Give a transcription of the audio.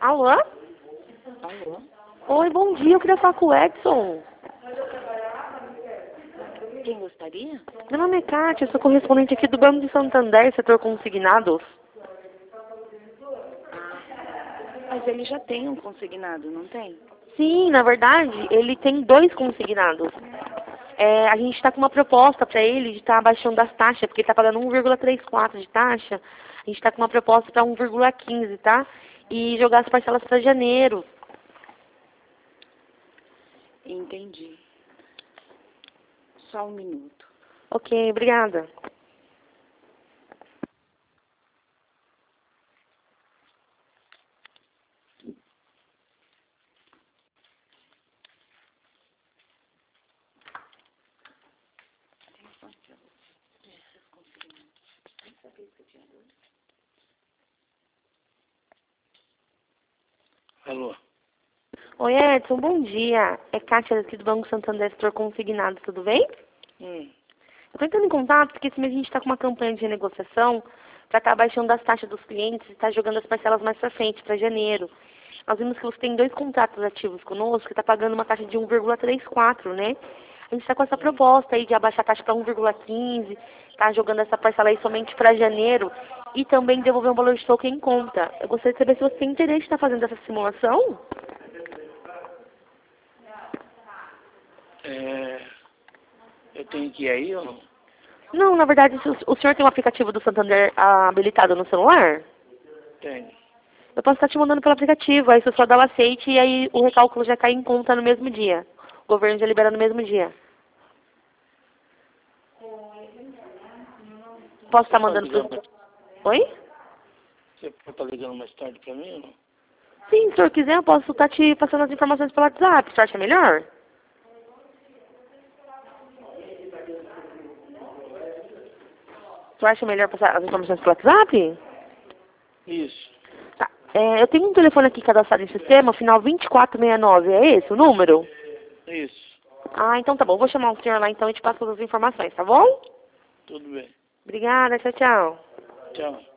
Alô? Alô? Oi, bom dia. Eu queria falar com o Edson. Quem gostaria? Meu nome é Kátia, eu sou correspondente aqui do Banco de Santander, setor consignados. Mas ele já tem um consignado, não tem? Sim, na verdade, ele tem 2 consignados. A gente está com uma proposta para ele de estar abaixando as taxas, porque ele está pagando 1,34 de taxa. A gente está com uma proposta para 1,15, tá? E jogar as parcelas para janeiro. Entendi. Só um minuto. Ok, obrigada. Alô? Oi, Edson, bom dia. É Kátia aqui do Banco Santander, setor consignado, tudo bem? Eu estou entrando em contato porque esse mês a gente está com uma campanha de renegociação para estar abaixando as taxas dos clientes e estar jogando as parcelas mais para frente, para janeiro. Nós vimos que você tem 2 contratos ativos conosco que está pagando uma taxa de 1,34, né? A gente está com essa proposta aí de abaixar a taxa para 1,15, tá jogando essa parcela aí somente para janeiro e também devolver um valor de token em conta. Eu gostaria de saber se você tem interesse em estar fazendo essa simulação. Eu tenho que ir aí ou não? Não, na verdade, o senhor tem um aplicativo do Santander habilitado no celular? Tenho. Eu posso estar te mandando pelo aplicativo, aí você só dá o aceite e aí o recálculo já cai em conta no mesmo dia. O governo já libera no mesmo dia. Posso estar mandando pro... Oi? Você pode estar ligando mais tarde pra mim ou não? Sim, se o senhor quiser, eu posso estar te passando as informações pelo WhatsApp. O senhor acha melhor? O senhor acha melhor passar as informações pelo WhatsApp? Isso. Tá. Eu tenho um telefone aqui cadastrado em sistema, final 2469. É esse o número? Isso. Ah, então tá bom. Vou chamar o senhor lá então e te passo todas as informações, tá bom? Tudo bem. Obrigada, tchau, tchau. Tchau.